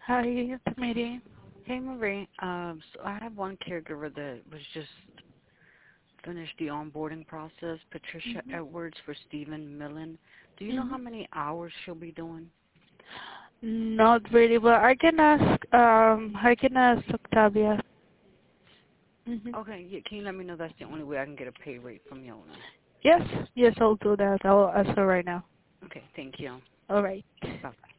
Hi, it's Mary. Hey, Marie. So I have one caregiver that was just finished the onboarding process, Patricia Mm-hmm. Edwards for Stephen Millen. Do you know Mm-hmm. how many hours she'll be doing? Not really, but I can ask Octavia. Mm-hmm. Okay, yeah, can you let me know? That's the only way I can get a pay rate from Yona. Yes, yes, I'll do that. I'll ask her right now. Okay, thank you. All right. Bye.